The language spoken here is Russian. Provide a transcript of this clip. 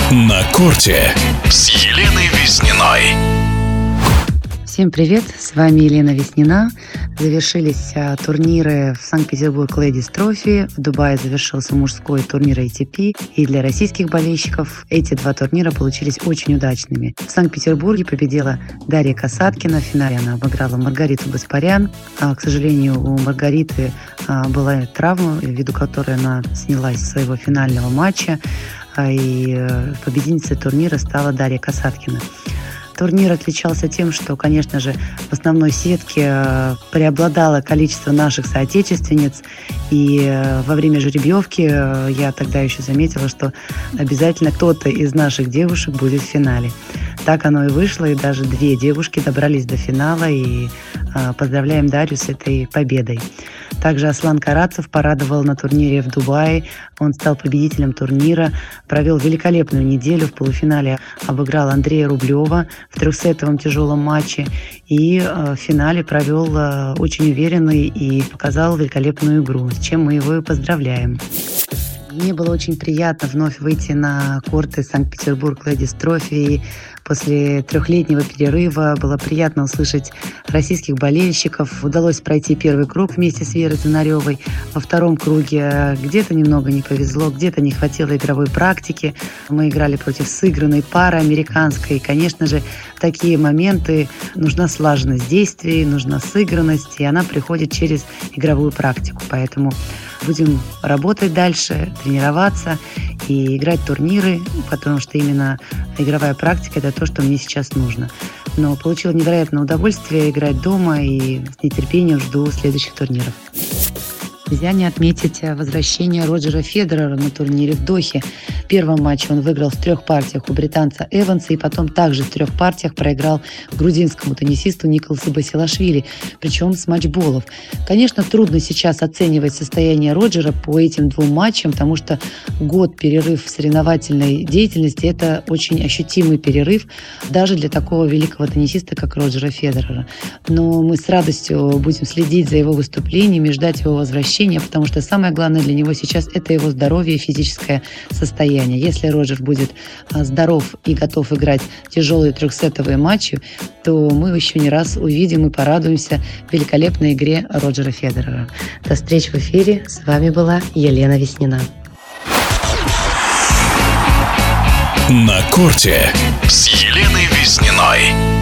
На корте с Еленой Весниной. Всем привет, с вами Елена Веснина. Завершились турниры в Санкт-Петербург Ladies Trophy, в Дубае завершился мужской турнир ATP, и для российских болельщиков эти два турнира получились очень удачными. В Санкт-Петербурге победила Дарья Касаткина, в финале она обыграла Маргариту Гаспарян. К сожалению, у Маргариты была травма, ввиду которой она снялась с своего финального матча, и победительницей турнира стала Дарья Касаткина. Турнир отличался тем, что, конечно же, в основной сетке преобладало количество наших соотечественниц. И во время жеребьевки я тогда еще заметила, что обязательно кто-то из наших девушек будет в финале. Так оно и вышло, и даже две девушки добрались до финала, и поздравляем Дарью с этой победой. Также Аслан Карацев порадовал на турнире в Дубае. Он стал победителем турнира, провел великолепную неделю. В полуфинале обыграл Андрея Рублева в трехсетовом тяжелом матче. И в финале провел очень уверенный и показал великолепную игру, с чем мы его и поздравляем. Мне было очень приятно вновь выйти на корты Санкт-Петербург Ladies Trophy. После трехлетнего перерыва было приятно услышать российских болельщиков. Удалось пройти первый круг вместе с Верой Занаревой. Во втором круге где-то немного не повезло, где-то не хватило игровой практики. Мы играли против сыгранной пары американской. И, конечно же, в такие моменты нужна слаженность действий, нужна сыгранность, и она приходит через игровую практику. Поэтому будем работать дальше, тренироваться и играть турниры, потому что именно игровая практика – это то, что мне сейчас нужно. Но получила невероятное удовольствие играть дома и с нетерпением жду следующих турниров. Нельзя не отметить возвращение Роджера Федерера на турнире в Дохе. В первом матче он выиграл в 3 партиях у британца Эванса и потом также в 3 партиях проиграл грузинскому теннисисту Николасу Басилашвили, причем с матчболов. Конечно, трудно сейчас оценивать состояние Роджера по этим 2 матчам, потому что год перерыв в соревновательной деятельности – это очень ощутимый перерыв даже для такого великого теннисиста, как Роджера Федерера. Но мы с радостью будем следить за его выступлениями, ждать его возвращения, потому что самое главное для него сейчас – это его здоровье и физическое состояние. Если Роджер будет здоров и готов играть тяжелые трехсетовые матчи, то мы еще не раз увидим и порадуемся великолепной игре Роджера Федерера. До встречи в эфире. С вами была Елена Веснина. На корте с Еленой Весниной.